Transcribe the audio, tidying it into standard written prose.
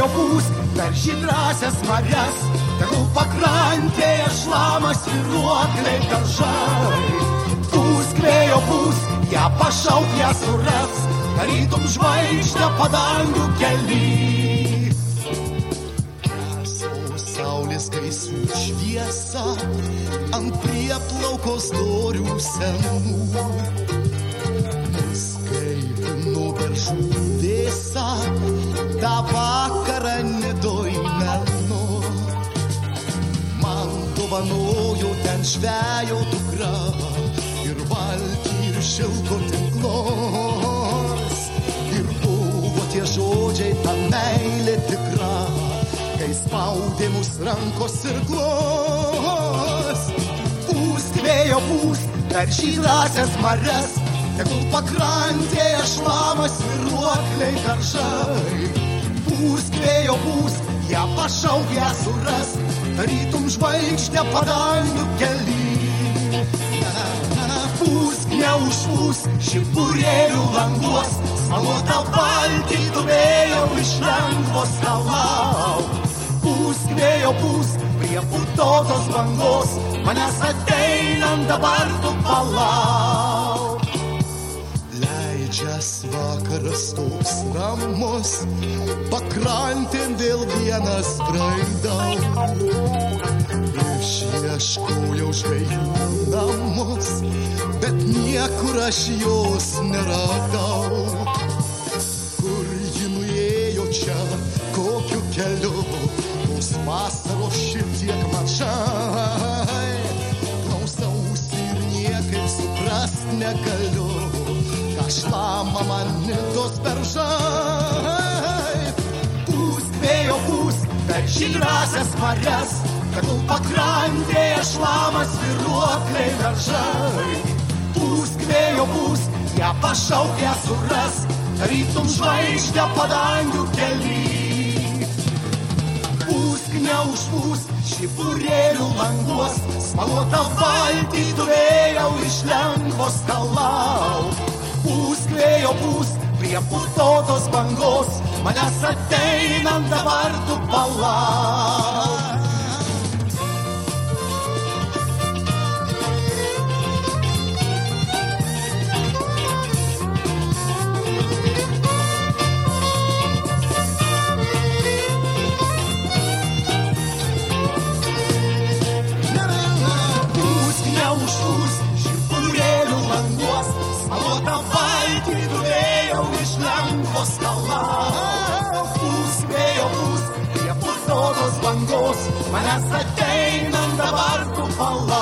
vėjo pūs per žydrasias marias, tegul pakrantėje šlamas svyruokliai daržai. Pūsk vėjo pūs, ją pašauk, ją suras, tarytum žvaigždę padangių kely. Rasos saulės gaisų šviesa ant prieplaukos dorių senų. Nuskaitino beržų vėsa, tą vakarą Nidoj menu. Man dovanojo ten žvejo dukra ir valtį ir šilko tinklos. Ir buvo tie žodžiai, ta meilė tikra, kai spaudė mus rankos ir klos. Pūsk vėjo pūsk per žydrasias marias, tegul pakrantėje šlamas svyruokliai daržai. Pūsk vėjo pūsk, ją pašauk, ją suras, tarytum žvaigždę padangių kely. Pūsk, neužpūsk, šipurėlių languos, smalotą valtį tu vėjau iš lengvo skalau. Pūsk, vėjo pūsk, prie putotos bangos, manęs ateinant dabar tu palauk. Leidžias vakaras toks ramus, pakrantėn vėl vienas braidau. Išieškojau žvejų namus, bet niekur aš jos neradau. Kur ji nuėjo čia, kokiu keliu, tos vasaros šitiek mažai. Klausausi ir niekaip suprast negaliu, ką šlama man Nidos beržai. Pūsk vėjo pūsk per žydrasias marias, tegul pakrantėje šlamas svyruokliai daržai. Pūsk vėjo pūsk, ją pašauk, ją suras, tarytum žvaigždę padangių kely. Pūsk, neužpūsk, šipurėlių languos, smalotą valtį tu vėjau iš lengvo skalau. Pūsk vėjo pūsk, prie putotos bangos, manęs ateinant dabar tu palauk. Pūsk vėjo pūsk, prie putotos bangos, manęs ateinant dabar tu palauk.